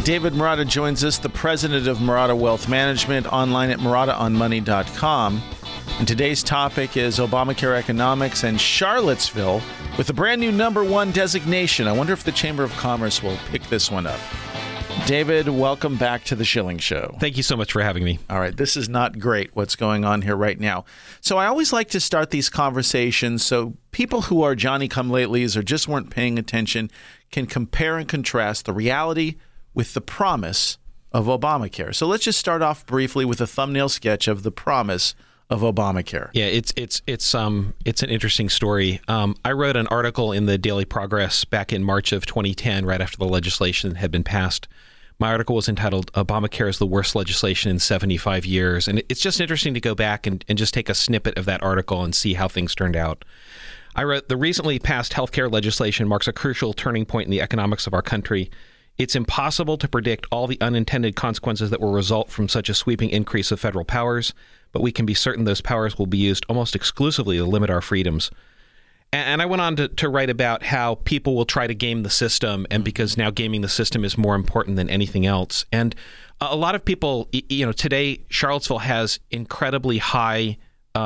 David Marotta joins us, the president of Marotta Wealth Management, online at marottaonmoney.com. And today's topic is Obamacare economics and Charlottesville with a brand new #1 designation. I wonder if the Chamber of Commerce will pick this one up. David, welcome back to the Schilling Show. Thank you so much for having me. All right, this is not great what's going on here right now. So I always like to start these conversations so people who are Johnny-come-latelys or just weren't paying attention can compare and contrast the reality with the promise of Obamacare. So let's just start off briefly with a thumbnail sketch of the promise of Obamacare. Yeah, it's an interesting story. I wrote an article in the Daily Progress back in March of 2010, right after the legislation had been passed. My article was entitled "Obamacare is the worst legislation in 75 years," and it's just interesting to go back and just take a snippet of that article and see how things turned out. I wrote, "The recently passed healthcare legislation marks a crucial turning point in the economics of our country. It's impossible to predict all the unintended consequences that will result from such a sweeping increase of federal powers, but we can be certain those powers will be used almost exclusively to limit our freedoms." And I went on to write about how people will try to game the system, and because now gaming the system is more important than anything else. And a lot of people, today Charlottesville has incredibly high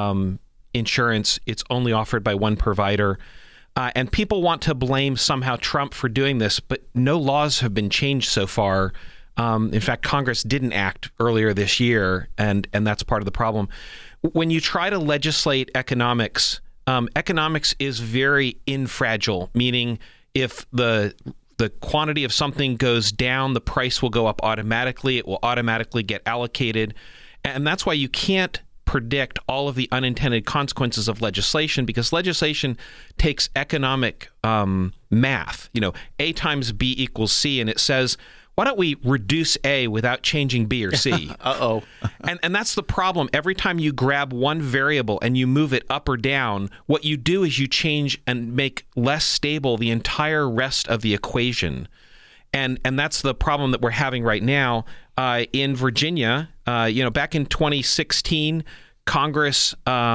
insurance. It's only offered by one provider. And people want to blame somehow Trump for doing this, but no laws have been changed so far. In fact, Congress didn't act earlier this year, and that's part of the problem. When you try to legislate economics, economics is very infragile, meaning if the quantity of something goes down, the price will go up automatically. It will automatically get allocated. And that's why you can't predict all of the unintended consequences of legislation, because legislation takes economic math. A times B equals C, and it says, why don't we reduce A without changing B or C? Uh-oh. And that's the problem. Every time you grab one variable and you move it up or down, what you do is you change and make less stable the entire rest of the equation. And that's the problem that we're having right now. In Virginia, back in 2016, Congress,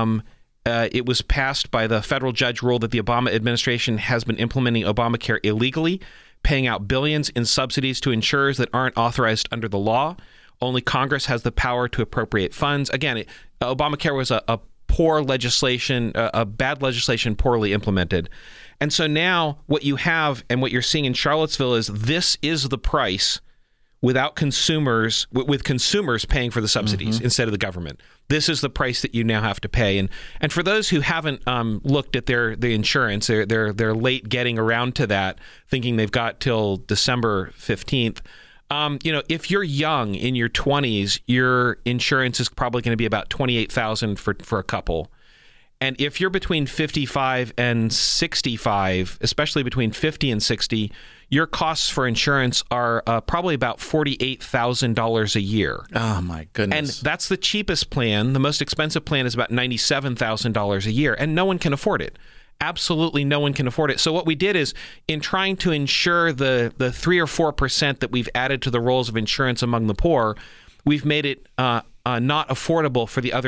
it was passed by the federal judge ruled that the Obama administration has been implementing Obamacare illegally, paying out billions in subsidies to insurers that aren't authorized under the law. Only Congress has the power to appropriate funds. Again, Obamacare was a poor legislation, a bad legislation poorly implemented. And so now what you have and what you're seeing in Charlottesville is this is the price without consumers, with consumers paying for the subsidies instead of the government. This is the price that you now have to pay. And for those who haven't looked at the insurance, they're late getting around to that, thinking they've got till December 15th. If you're young in your 20s, your insurance is probably going to be about $28,000 for a couple. And if you're between 55 and 65, especially between 50 and 60, your costs for insurance are probably about $48,000 a year. Oh, my goodness. And that's the cheapest plan. The most expensive plan is about $97,000 a year, and no one can afford it. Absolutely no one can afford it. So what we did is, in trying to ensure the 3 or 4% that we've added to the rolls of insurance among the poor, we've made it not affordable for the other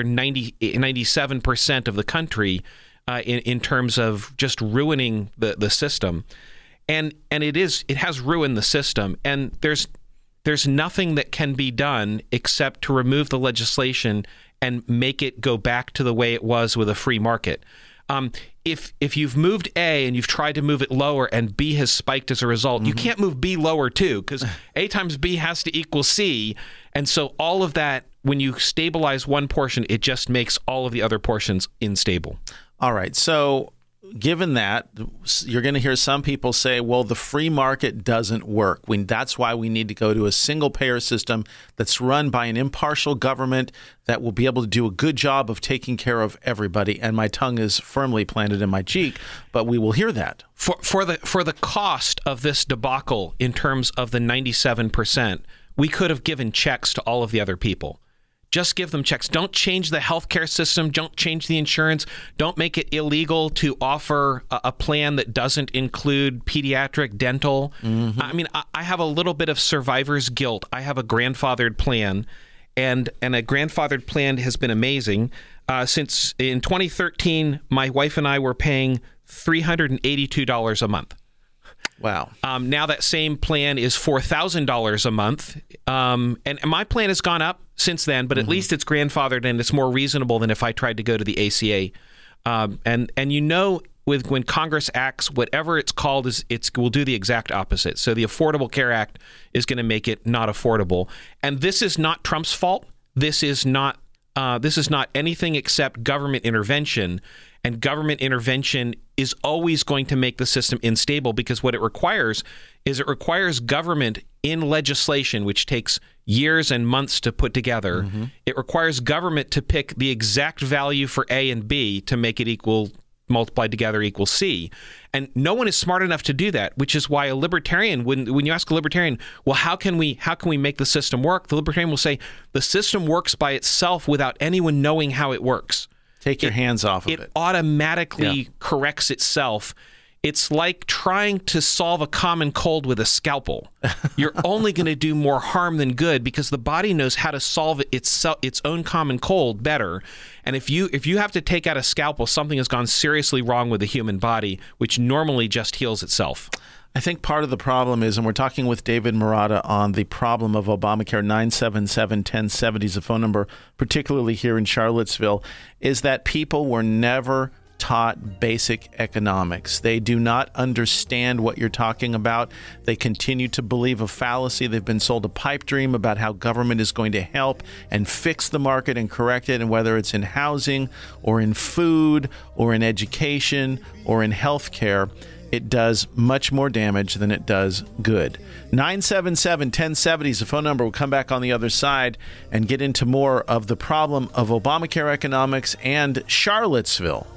97% of the country in terms of just ruining the system. And it has ruined the system. And there's nothing that can be done except to remove the legislation and make it go back to the way it was with a free market. If you've moved A and you've tried to move it lower and B has spiked as a result, you can't move B lower too, because A times B has to equal C. And so all of that, when you stabilize one portion, it just makes all of the other portions unstable. All right. So given that, you're going to hear some people say, well, the free market doesn't work. That's why we need to go to a single-payer system that's run by an impartial government that will be able to do a good job of taking care of everybody. And my tongue is firmly planted in my cheek, but we will hear that. For the cost of this debacle in terms of the 97%, we could have given checks to all of the other people. Just give them checks. Don't change the healthcare system. Don't change the insurance. Don't make it illegal to offer a plan that doesn't include pediatric dental. I mean, I have a little bit of survivor's guilt. I have a grandfathered plan, and a grandfathered plan has been amazing. Since in 2013, my wife and I were paying $382 a month. Wow. Now that same plan is $4,000 a month. And my plan has gone up since then, but at least it's grandfathered and it's more reasonable than if I tried to go to the ACA. And when Congress acts, whatever it's called, will do the exact opposite. So the Affordable Care Act is going to make it not affordable. And this is not Trump's fault. This is not anything except government intervention. And government intervention is always going to make the system unstable, because what it requires government in legislation, which takes years and months to put together. It requires government to pick the exact value for A and B to make it multiplied together equals C. And no one is smart enough to do that, which is why a libertarian, when you ask a libertarian, well, how can we make the system work? The libertarian will say, the system works by itself without anyone knowing how it works. Take your hands off of it. It automatically corrects itself. It's like trying to solve a common cold with a scalpel. You're only going to do more harm than good, because the body knows how to solve its own common cold better. And if you have to take out a scalpel, something has gone seriously wrong with the human body, which normally just heals itself. I think part of the problem is, and we're talking with David Marotta on the problem of Obamacare, 977-1070 is the phone number, particularly here in Charlottesville, is that people were never taught basic economics. They do not understand what you're talking about. They continue to believe a fallacy. They've been sold a pipe dream about how government is going to help and fix the market and correct it, and whether it's in housing or in food or in education or in health care, it does much more damage than it does good. 977-1070 is the phone number. We'll come back on the other side and get into more of the problem of Obamacare economics and Charlottesville.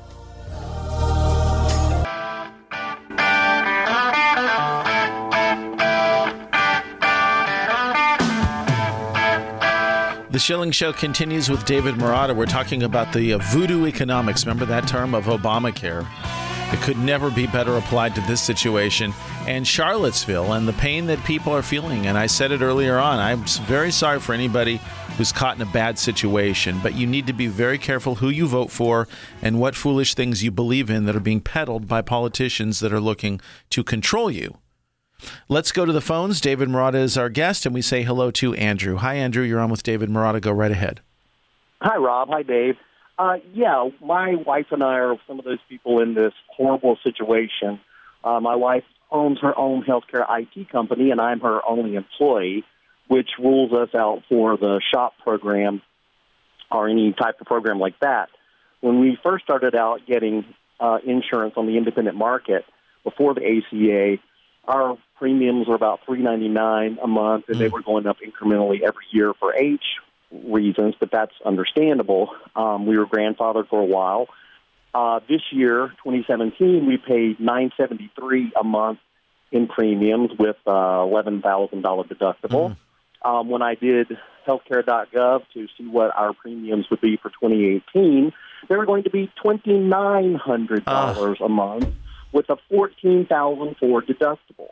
The Schilling Show continues with David Marotta. We're talking about the voodoo economics. Remember that term of Obamacare? It could never be better applied to this situation and Charlottesville and the pain that people are feeling. And I said it earlier on, I'm very sorry for anybody who's caught in a bad situation, but you need to be very careful who you vote for and what foolish things you believe in that are being peddled by politicians that are looking to control you. Let's go to the phones. David Marotta is our guest, and we say hello to Andrew. Hi, Andrew. You're on with David Marotta. Go right ahead. Hi, Rob. Hi, Dave. My wife and I are some of those people in this horrible situation. My wife owns her own healthcare IT company, and I'm her only employee, which rules us out for the SHOP program or any type of program like that. When we first started out getting insurance on the independent market before the ACA, our premiums were about $3.99 a month, and they were going up incrementally every year for age reasons, but that's understandable. We were grandfathered for a while. This year, 2017, we paid $973 a month in premiums with $11,000 deductible. When I did healthcare.gov to see what our premiums would be for 2018, they were going to be $2,900 a month with a $14,004 deductible.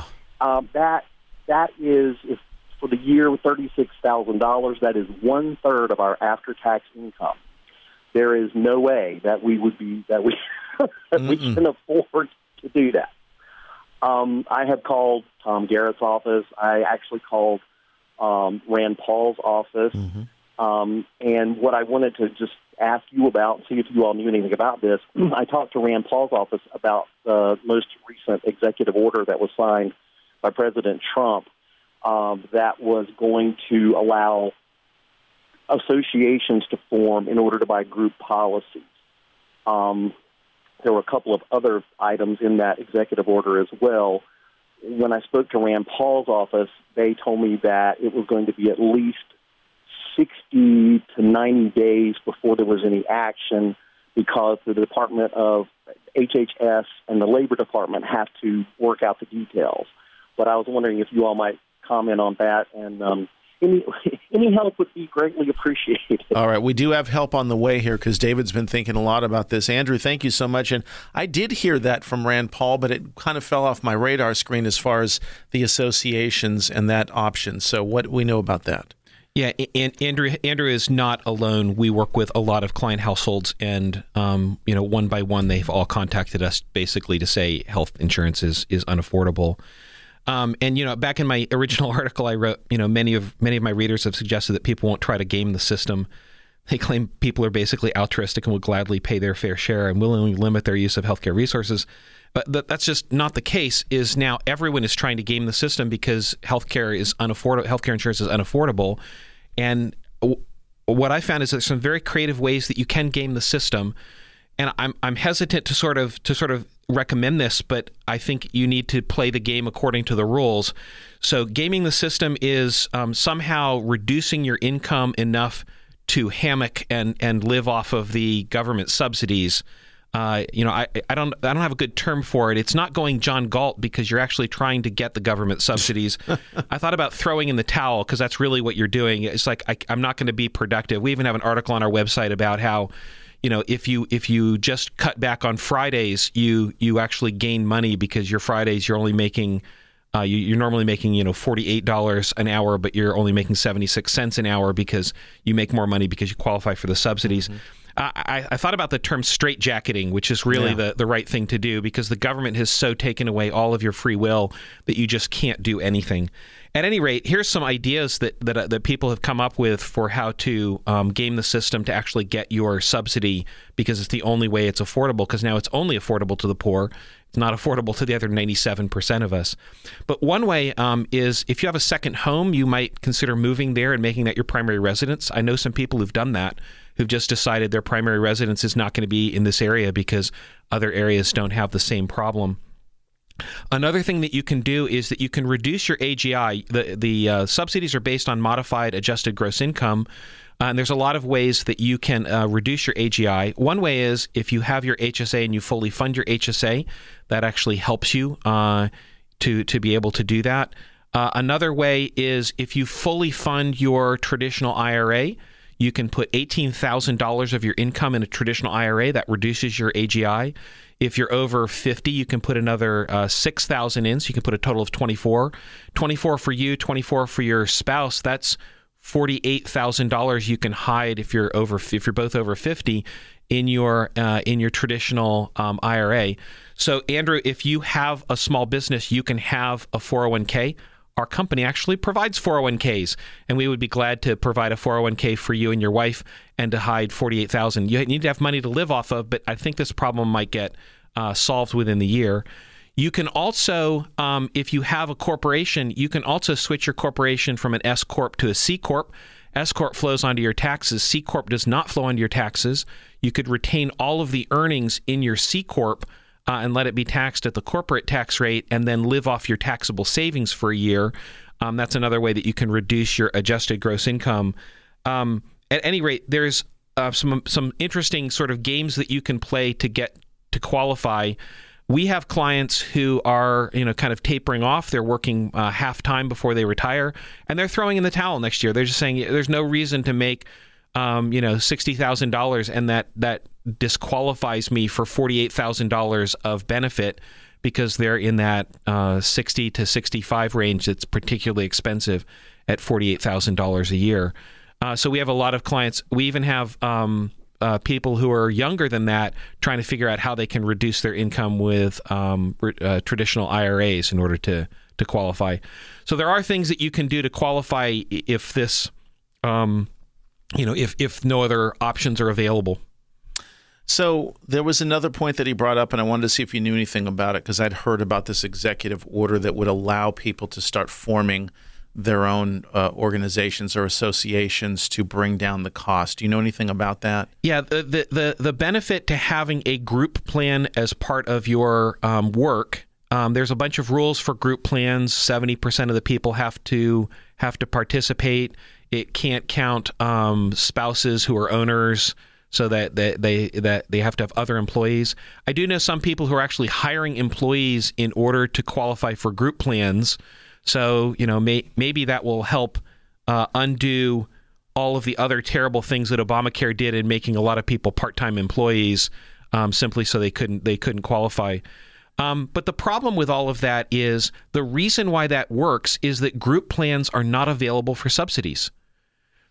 That is, if for the year, $36,000. That is 1/3 of our after-tax income. There is no way that we can afford to do that. I have called Tom Garrett's office. I actually called Rand Paul's office. And what I wanted to just ask you about, see if you all knew anything about this, I talked to Rand Paul's office about the most recent executive order that was signed by President Trump that was going to allow associations to form in order to buy group policies. There were a couple of other items in that executive order as well. When I spoke to Rand Paul's office, they told me that it was going to be at least 60 to 90 days before there was any action because the Department of HHS and the Labor Department have to work out the details. But I was wondering if you all might comment on that, and any help would be greatly appreciated. All right. We do have help on the way here because David's been thinking a lot about this. Andrew, thank you so much. And I did hear that from Rand Paul, but it kind of fell off my radar screen as far as the associations and that option. So what do we know about that? Yeah, and Andrew is not alone. We work with a lot of client households, and one by one, they've all contacted us basically to say health insurance is unaffordable. And back in my original article, I wrote, many of my readers have suggested that people won't try to game the system. They claim people are basically altruistic and will gladly pay their fair share and willingly limit their use of healthcare resources. But that's just not the case. Is now everyone is trying to game the system because healthcare insurance is unaffordable. And what I found is there's some very creative ways that you can game the system. And I'm hesitant to sort of recommend this, but I think you need to play the game according to the rules. So gaming the system is somehow reducing your income enough to hammock and live off of the government subsidies. I don't have a good term for it. It's not going John Galt because you're actually trying to get the government subsidies. I thought about throwing in the towel because that's really what you're doing. It's like I'm not going to be productive. We even have an article on our website about how, if you just cut back on Fridays, you actually gain money because your Fridays you're only making you're normally making $48 an hour, but you're only making 76 cents an hour because you make more money because you qualify for the subsidies. Mm-hmm. I thought about the term straitjacketing, which is really the right thing to do because the government has so taken away all of your free will that you just can't do anything. At any rate, here's some ideas that people have come up with for how to game the system to actually get your subsidy because it's the only way it's affordable, because now it's only affordable to the poor. It's not affordable to the other 97% of us. But one way is if you have a second home, you might consider moving there and making that your primary residence. I know some people who've done that, who've just decided their primary residence is not going to be in this area because other areas don't have the same problem. Another thing that you can do is that you can reduce your AGI. The subsidies are based on modified adjusted gross income, and there's a lot of ways that you can reduce your AGI. One way is if you have your HSA and you fully fund your HSA, that actually helps you to be able to do that. Another way is if you fully fund your traditional IRA, you can put $18,000 of your income in a traditional IRA. That reduces your AGI. If you're over 50, you can put another $6,000 in, so you can put a total of 24. 24 for you, 24 for your spouse. That's $48,000 you can hide if you're both over 50 in your traditional IRA. So, Andrew, if you have a small business, you can have a 401k. Our company actually provides 401ks, and we would be glad to provide a 401k for you and your wife and to hide $48,000. You need to have money to live off of, but I think this problem might get solved within the year. You can also, if you have a corporation, you can also switch your corporation from an S Corp to a C Corp. S Corp flows onto your taxes. C Corp does not flow onto your taxes. You could retain all of the earnings in your C Corp and let it be taxed at the corporate tax rate and then live off your taxable savings for a year. That's another way that you can reduce your adjusted gross income. At any rate, there's some interesting sort of games that you can play to get to qualify. We have clients who are, kind of tapering off. They're working half-time before they retire, and they're throwing in the towel next year. They're just saying there's no reason to make $60,000, and that disqualifies me for $48,000 of benefit because they're in that 60 to 65 range. That's particularly expensive at $48,000 a year. So we have a lot of clients. We even have people who are younger than that trying to figure out how they can reduce their income with traditional IRAs in order to qualify. So there are things that you can do to qualify if this, if no other options are available. So there was another point that he brought up, and I wanted to see if you knew anything about it because I'd heard about this executive order that would allow people to start forming their own organizations or associations to bring down the cost. Do you know anything about that? Yeah, the benefit to having a group plan as part of your work, there's a bunch of rules for group plans. 70% of the people have to participate. It can't count spouses who are owners, so that they have to have other employees. I do know some people who are actually hiring employees in order to qualify for group plans. So, maybe that will help undo all of the other terrible things that Obamacare did in making a lot of people part-time employees simply so they couldn't qualify. But the problem with all of that is the reason why that works is that group plans are not available for subsidies.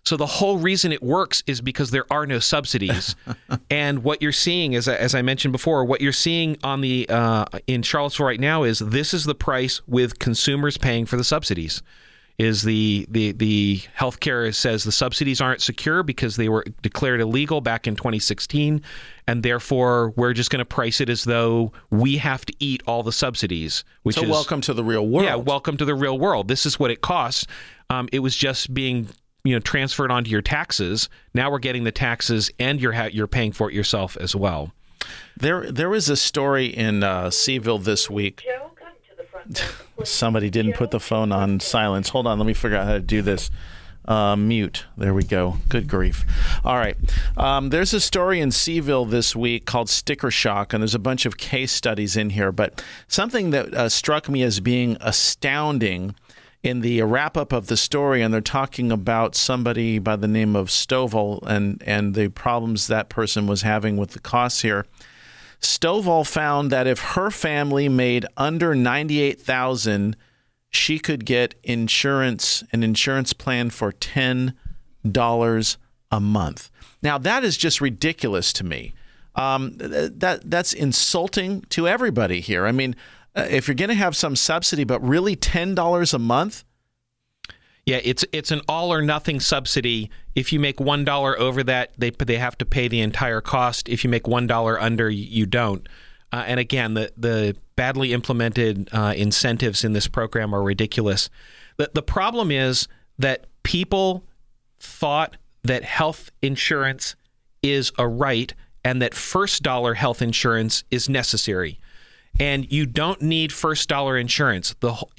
So the whole reason it works is because there are no subsidies. And what you're seeing, as I mentioned before, what you're seeing on the in Charlottesville right now is this is the price with consumers paying for the subsidies. Is the healthcare says the subsidies aren't secure because they were declared illegal back in 2016, and therefore we're just going to price it as though we have to eat all the subsidies. Which is welcome to the real world. Yeah, welcome to the real world. This is what it costs. It was just being transferred onto your taxes. Now we're getting the taxes, and you're paying for it yourself as well. There was a story in Seville this week. Joe, come to the front door. Somebody didn't put the phone on silence. Hold on, let me figure out how to do this. Mute. There we go. Good grief. All right. There's a story in Seville this week called Sticker Shock, and there's a bunch of case studies in here. But something that struck me as being astounding in the wrap-up of the story, and they're talking about somebody by the name of Stovall and the problems that person was having with the costs here. Stovall found that if her family made under $98,000, she could get an insurance plan for $10 a month. Now, that is just ridiculous to me. That's insulting to everybody here. I mean, if you're going to have some subsidy, but really $10 a month? Yeah, it's an all or nothing subsidy. If you make $1 over that, they have to pay the entire cost. If you make $1 under, you don't. And again, the badly implemented incentives in this program are ridiculous. The problem is that people thought that health insurance is a right and that first dollar health insurance is necessary. And you don't need first dollar insurance.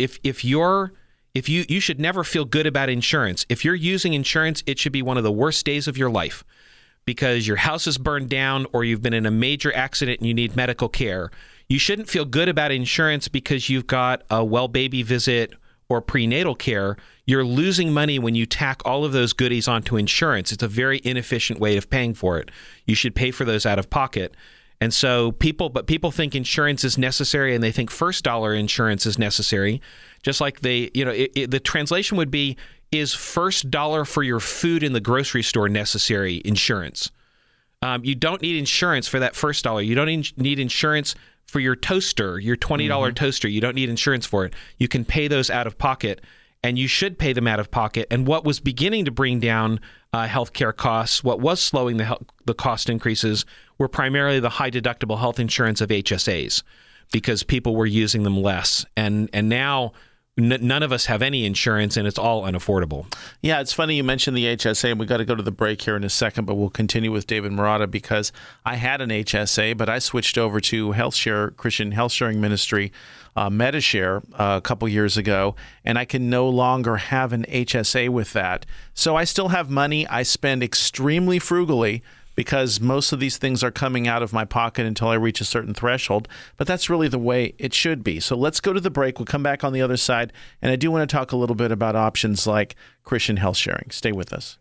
You should never feel good about insurance. If you're using insurance, it should be one of the worst days of your life because your house is burned down or you've been in a major accident and you need medical care. You shouldn't feel good about insurance because you've got a well baby visit or prenatal care. You're losing money when you tack all of those goodies onto insurance. It's a very inefficient way of paying for it. You should pay for those out of pocket. And so people think insurance is necessary, and they think first dollar insurance is necessary. Just like the translation would be, is first dollar for your food in the grocery store necessary insurance? You don't need insurance for that first dollar. You don't need insurance for your toaster, your $20 toaster. You don't need insurance for it. You can pay those out of pocket, and you should pay them out of pocket. And what was beginning to bring down healthcare costs, what was slowing the cost increases, were primarily the high deductible health insurance of HSAs, because people were using them less. And now none of us have any insurance, and it's all unaffordable. Yeah, it's funny you mentioned the HSA. We got to go to the break here in a second, but we'll continue with David Marotta because I had an HSA, but I switched over to HealthShare, Christian Health Sharing Ministry, Medi-Share a couple years ago, and I can no longer have an HSA with that. So I still have money. I spend extremely frugally because most of these things are coming out of my pocket until I reach a certain threshold. But that's really the way it should be. So let's go to the break. We'll come back on the other side. And I do want to talk a little bit about options like Christian Health Sharing. Stay with us.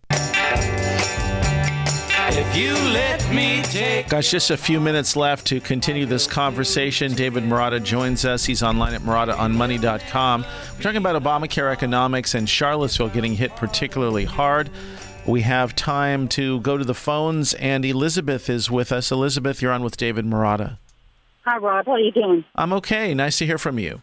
If you let me take... Gosh, just a few minutes left to continue this conversation. David Marotta joins us. He's online at MarottaOnMoney.com. We're talking about Obamacare economics and Charlottesville getting hit particularly hard. We have time to go to the phones, and Elizabeth is with us. Elizabeth, you're on with David Marotta. Hi, Rob. How are you doing? I'm okay. Nice to hear from you.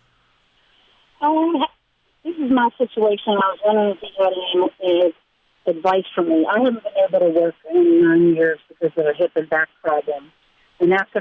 This is my situation. I was wondering if you had any advice for me. I haven't been able to work in 9 years because of a hip and back problem. And after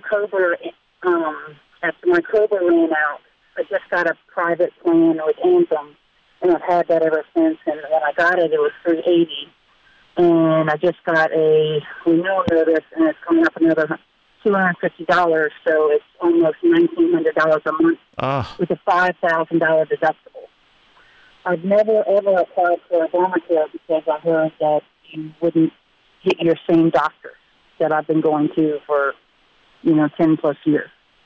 my COBRA ran out, I just got a private plan with Anthem, and I've had that ever since. And when I got it was $380. And I just got a renewal notice, and it's coming up another $250, so it's almost $1,900 a month with a $5,000 deductible. I've never, ever applied for Obamacare because I heard that you wouldn't get your same doctor that I've been going to for, 10-plus years.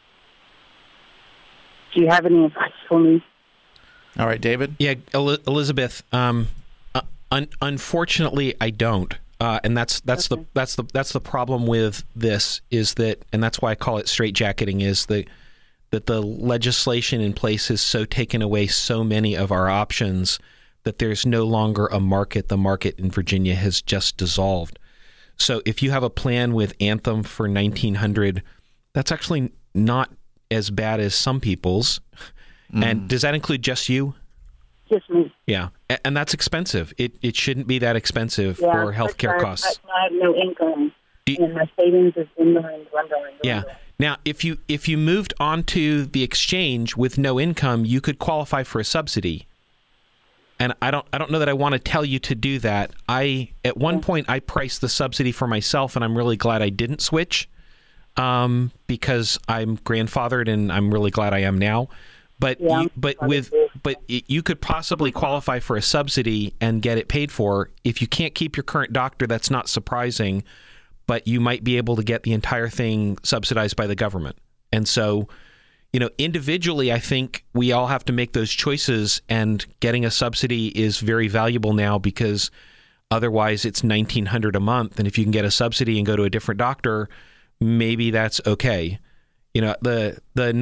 Do you have any advice for me? All right, David? Yeah, Elizabeth, unfortunately, I don't, and that's the problem with this is that, and that's why I call it straitjacketing, is that the legislation in place has so taken away so many of our options that there's no longer a market. The market in Virginia has just dissolved. So if you have a plan with Anthem for $1,900, that's actually not as bad as some people's. And does that include just you? Just me. Yeah. And that's expensive. It shouldn't be that expensive for healthcare costs. I have no income, and my savings is dwindling. Yeah. Now, if you moved onto the exchange with no income, you could qualify for a subsidy. And I don't know that I want to tell you to do that. At one point I priced the subsidy for myself, and I'm really glad I didn't switch, because I'm grandfathered, and I'm really glad I am now. But you could possibly qualify for a subsidy and get it paid for. If you can't keep your current doctor, that's not surprising, but you might be able to get the entire thing subsidized by the government. And so, individually, I think we all have to make those choices, and getting a subsidy is very valuable now, because otherwise it's $1,900 a month. And if you can get a subsidy and go to a different doctor, maybe that's okay. The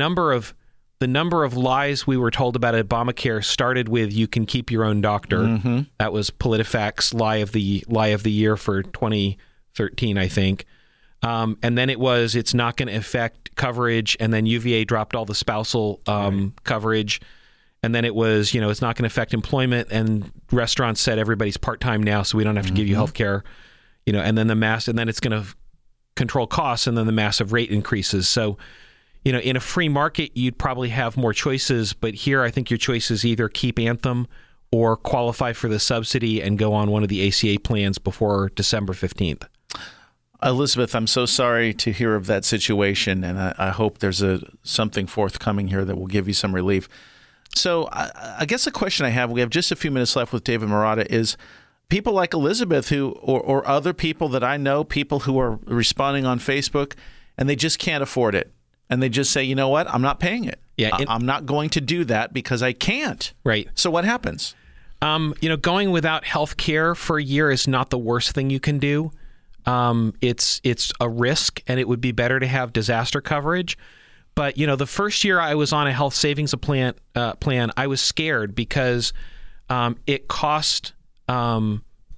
number of lies we were told about Obamacare started with "you can keep your own doctor." Mm-hmm. That was PolitiFact's lie of the year for 2013, I think. And then it was, it's not going to affect coverage. And then UVA dropped all the spousal coverage. And then it was, it's not going to affect employment. And restaurants said everybody's part-time now, so we don't have to give you health care. And then and then it's going to control costs, and then the massive rate increases. So, in a free market, you'd probably have more choices. But here, I think your choice is either keep Anthem or qualify for the subsidy and go on one of the ACA plans before December 15th. Elizabeth, I'm so sorry to hear of that situation, and I hope there's something forthcoming here that will give you some relief. So I guess the question I have, we have just a few minutes left with David Marotta, is people like Elizabeth or other people that I know, people who are responding on Facebook, and they just can't afford it. And they just say, you know what, I'm not paying it. Yeah, I'm not going to do that because I can't. Right. So what happens? Going without health care for a year is not the worst thing you can do. It's a risk, and it would be better to have disaster coverage. But, the first year I was on a health savings plan, I was scared because it cost, I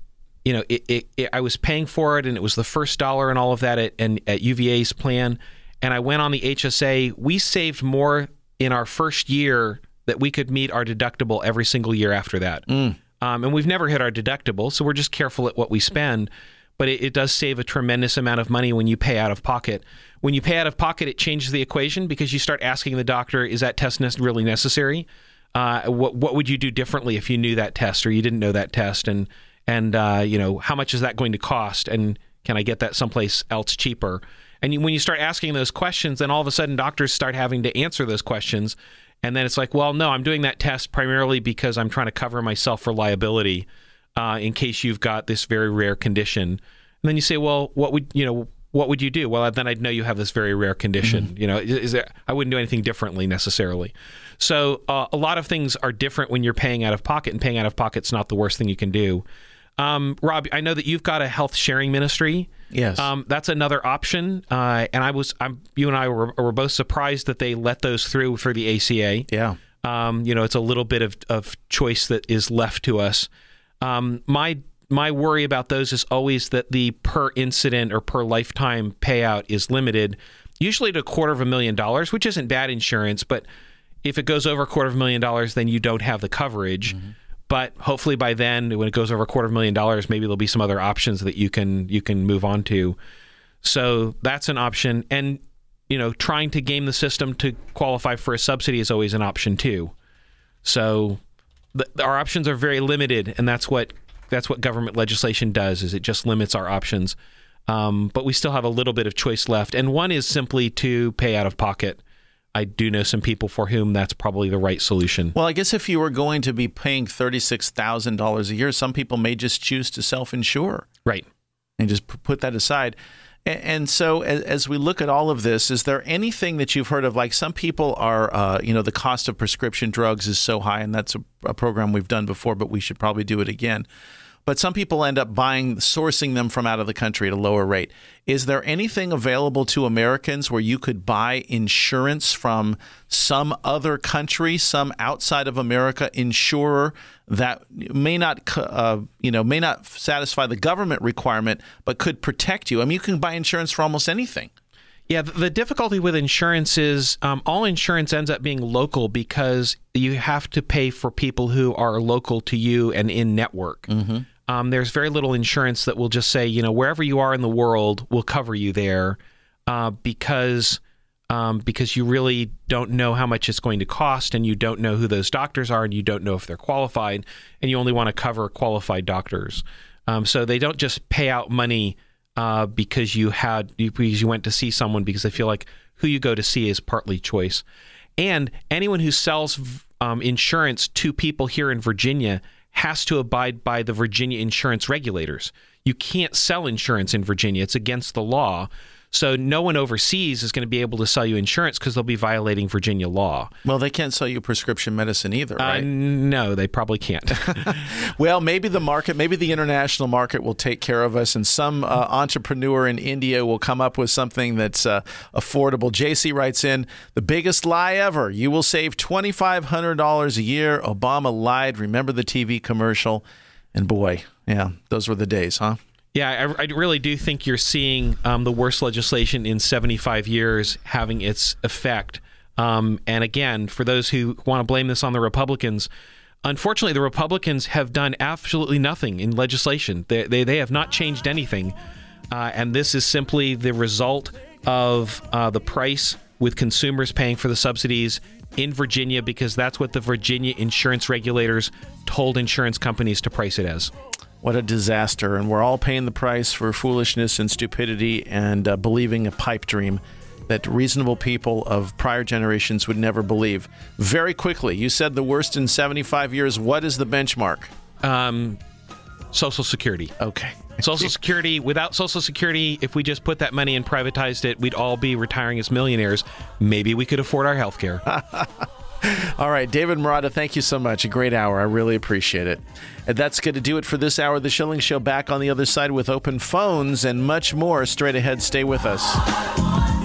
was paying for it, and it was the first dollar and all of that at UVA's plan. And I went on the HSA. We saved more in our first year that we could meet our deductible every single year after that. And we've never hit our deductible, so we're just careful at what we spend. But it does save a tremendous amount of money when you pay out of pocket. When you pay out of pocket, it changes the equation, because you start asking the doctor, is that test really necessary? What would you do differently if you knew that test or you didn't know that test? And how much is that going to cost? And can I get that someplace else cheaper? And when you start asking those questions, then all of a sudden doctors start having to answer those questions. And then it's like, well, no, I'm doing that test primarily because I'm trying to cover myself for liability in case you've got this very rare condition. And then you say, well, what would you do? Well, then I'd know you have this very rare condition. Mm-hmm. I wouldn't do anything differently necessarily. So a lot of things are different when you're paying out of pocket, and paying out of pocket's not the worst thing you can do. Rob, I know that you've got a health sharing ministry. Yes. That's another option. And you and I were both surprised that they let those through for the ACA. Yeah. It's a little bit of choice that is left to us. My worry about those is always that the per incident or per lifetime payout is limited, usually to $250,000, which isn't bad insurance, but if it goes over $250,000, then you don't have the coverage. Mm-hmm. But hopefully by then, when it goes over $250,000, maybe there'll be some other options that you can move on to. So that's an option. And, trying to game the system to qualify for a subsidy is always an option too. So our options are very limited, and that's what government legislation does, is it just limits our options. But we still have a little bit of choice left. And one is simply to pay out of pocket. I do know some people for whom that's probably the right solution. Well, I guess if you were going to be paying $36,000 a year, some people may just choose to self-insure. Right. And just put that aside. And so as we look at all of this, is there anything that you've heard of? Like, some people are, the cost of prescription drugs is so high, and that's a program we've done before, but we should probably do it again. but some people end up sourcing them from out of the country at a lower rate. Is there anything available to Americans where you could buy insurance from some other country, some outside of America insurer that may not satisfy the government requirement, but could protect you? I mean, you can buy insurance for almost anything. Yeah, the difficulty with insurance is all insurance ends up being local because you have to pay for people who are local to you and in network. Mm-hmm. There's very little insurance that will just say, wherever you are in the world, we'll cover you there because you really don't know how much it's going to cost, and you don't know who those doctors are, and you don't know if they're qualified, and you only want to cover qualified doctors. So they don't just pay out money because you went to see someone, because I feel like who you go to see is partly choice. And anyone who sells insurance to people here in Virginia has to abide by the Virginia insurance regulators. You can't sell insurance in Virginia. It's against the law. So no one overseas is going to be able to sell you insurance because they'll be violating Virginia law. Well, they can't sell you prescription medicine either, right? No, they probably can't. Well, maybe the international market will take care of us, and some entrepreneur in India will come up with something that's affordable. JC writes in, the biggest lie ever. You will save $2,500 a year. Obama lied. Remember the TV commercial? And boy, yeah, those were the days, huh? Yeah, I really do think you're seeing the worst legislation in 75 years having its effect. And again, for those who want to blame this on the Republicans, unfortunately, the Republicans have done absolutely nothing in legislation. They have not changed anything. And this is simply the result of the price with consumers paying for the subsidies in Virginia, because that's what the Virginia insurance regulators told insurance companies to price it as. What a disaster. And we're all paying the price for foolishness and stupidity and believing a pipe dream that reasonable people of prior generations would never believe. Very quickly, you said the worst in 75 years. What is the benchmark? Social Security. Okay. Social Security. Without Social Security, if we just put that money and privatized it, we'd all be retiring as millionaires. Maybe we could afford our health care. All right, David Marotta, thank you so much. A great hour. I really appreciate it. And that's going to do it for this hour of The Schilling Show. Back on the other side with open phones and much more straight ahead. Stay with us.